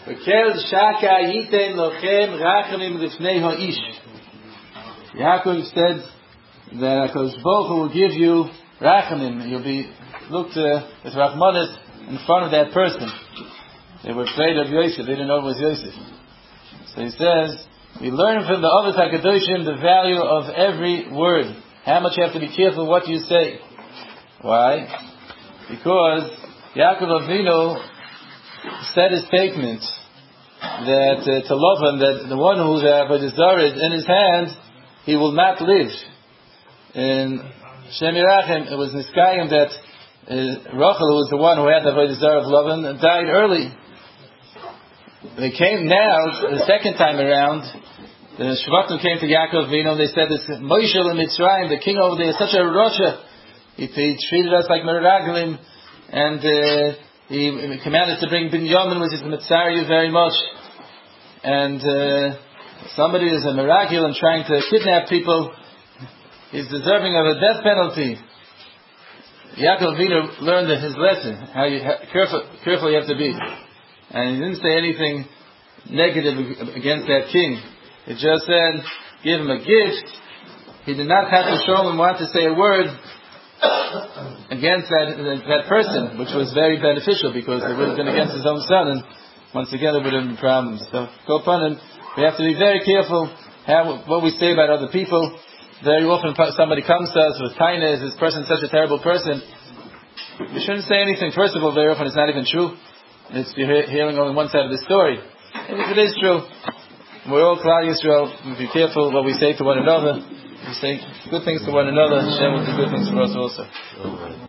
V'kel shaka yiten lochem rachamim lifnei ha'ish. Yaakov said that HaKadosh Baruch Hu will give you rachamim. You'll be looked with rachmanis in front of that person. They were afraid of Yosef. They didn't know it was Yosef. So he says, we learn from the Avos HaKadoshim the value of every word. How much you have to be careful what you say. Why? Because Yaakov Avinu said a statement that to Lavan, that the one who the Zara is in his hand, he will not live. In Shem Yerachem, it was Niskayim that Rachel, who was the one who had the Avodah Zarah of Lavan, died early. They came now, the second time around, the Shvatim came to Yaakov Avinu and they said, this Moshe in Mitzrayim, the king over there, is such a Rasha. He treated us like Meraglim, and he commanded to bring Binyamin, which is the Mitzari very much. And somebody is a Meragil and trying to kidnap people, he's deserving of a death penalty. Yaakov Avinu learned his lesson, how careful you have to be. And he didn't say anything negative against that king. He just said, give him a gift. He did not have to show him want to say a word against that person, which was very beneficial because it would have been against his own son, and once again there would have been problems. So, go upon him. We have to be very careful what we say about other people. Very often somebody comes to us with kindness, this person is such a terrible person. We shouldn't say anything. First of all, very often it's not even true. You're hearing only one side of the story. And if it is true, we're all Klal Yisrael. Be careful what we say to one another. We say good things to one another. Hashem will do good things for us also.